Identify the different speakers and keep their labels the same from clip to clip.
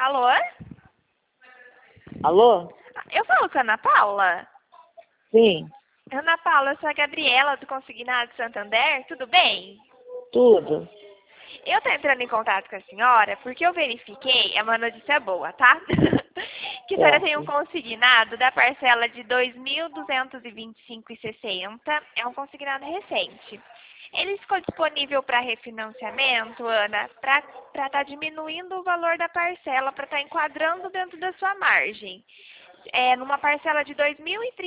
Speaker 1: Alô?
Speaker 2: Alô?
Speaker 1: Eu falo com a Ana Paula?
Speaker 2: Sim,
Speaker 1: Ana Paula, eu sou a Gabriela do Consignado Santander, tudo bem?
Speaker 2: tudo.
Speaker 1: Eu tô entrando em contato com a senhora porque eu verifiquei, é uma notícia boa, tá? Que a senhora tem um
Speaker 2: Certo.
Speaker 1: consignado da parcela de R$ 2.225,60. É um consignado recente. Ele ficou disponível para refinanciamento, Ana, para estar diminuindo o valor da parcela, para estar enquadrando dentro da sua margem. Numa parcela de R$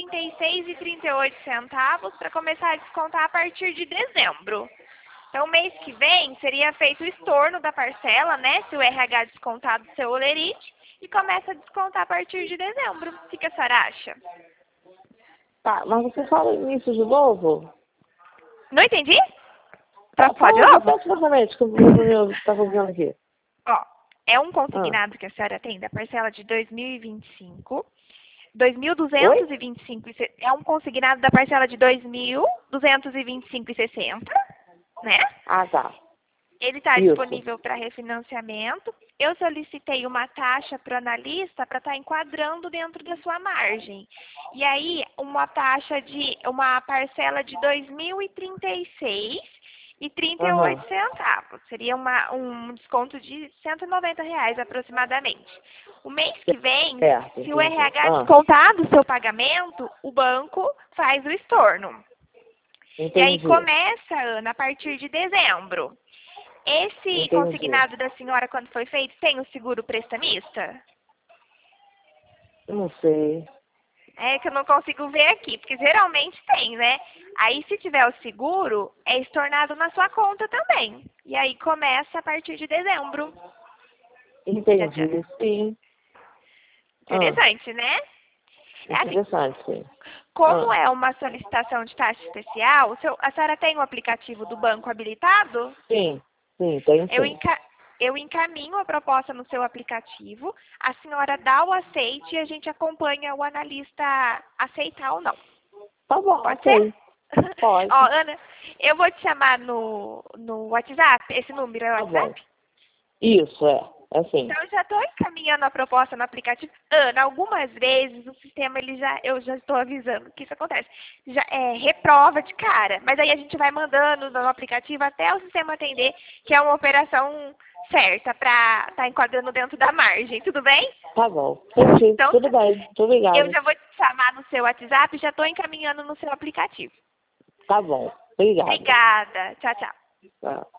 Speaker 1: 2.036,38 para começar a descontar a partir de dezembro. Então, mês que vem, seria feito o estorno da parcela, né? Se o RH descontar do seu olerite, e começa a descontar a partir de dezembro. O que a senhora acha?
Speaker 2: Tá, mas você fala isso de novo?
Speaker 1: Não entendi? Posso falar de novo?
Speaker 2: Repete novamente, que eu estava ouvindo aqui.
Speaker 1: Ó, é um
Speaker 2: Ah.
Speaker 1: consignado que a senhora tem da parcela de 2025.
Speaker 2: Oi?
Speaker 1: 2.225, é um consignado da parcela de 2.225,60, né?
Speaker 2: Ah, tá.
Speaker 1: Ele está
Speaker 2: Isso.
Speaker 1: disponível para refinanciamento. Eu solicitei uma taxa para o analista para estar enquadrando dentro da sua margem. E aí, uma parcela de R$ 2.036,38
Speaker 2: Aham.
Speaker 1: centavos. Seria um desconto de R$ 190 aproximadamente. O mês que vem,
Speaker 2: Certo,
Speaker 1: se o
Speaker 2: entendi.
Speaker 1: RH descontar do seu pagamento, o banco faz o estorno. E aí
Speaker 2: Entendi.
Speaker 1: começa, Ana, a partir de dezembro. Esse
Speaker 2: Entendi.
Speaker 1: consignado da senhora, quando foi feito, tem o seguro prestamista?
Speaker 2: Não sei.
Speaker 1: É que eu não consigo ver aqui, porque geralmente tem, né? Aí, se tiver o seguro, é estornado na sua conta também. E aí começa a partir de dezembro.
Speaker 2: Entendi, sim. Ah,
Speaker 1: Interessante, né? É assim,
Speaker 2: interessante, sim.
Speaker 1: como
Speaker 2: Ah,
Speaker 1: é uma solicitação de taxa especial, a senhora tem o aplicativo do banco habilitado?
Speaker 2: sim, sim, tem
Speaker 1: Eu,
Speaker 2: sim.
Speaker 1: enca... eu encaminho a proposta no seu aplicativo, a senhora dá o aceite e a gente acompanha o analista aceitar ou não.
Speaker 2: Tá bom,
Speaker 1: Pode ser?
Speaker 2: ok.
Speaker 1: Ó,
Speaker 2: Pode.
Speaker 1: Ana, eu vou te chamar no WhatsApp. Esse número é o
Speaker 2: Tá bom.
Speaker 1: WhatsApp?
Speaker 2: Isso, é. Assim.
Speaker 1: Então, eu já estou encaminhando a proposta no aplicativo. Ana, algumas vezes o sistema, eu já estou avisando que isso acontece. Já reprova de cara, mas aí a gente vai mandando no aplicativo até o sistema atender que é uma operação certa para estar enquadrando dentro da margem, tudo bem?
Speaker 2: Tá bom. Entendi.
Speaker 1: Então,
Speaker 2: Tudo bem. Muito
Speaker 1: eu
Speaker 2: obrigada.
Speaker 1: já vou te chamar no seu WhatsApp e já estou encaminhando no seu aplicativo.
Speaker 2: Tá bom. Obrigada.
Speaker 1: Obrigada. Tchau, tchau.
Speaker 2: Tá.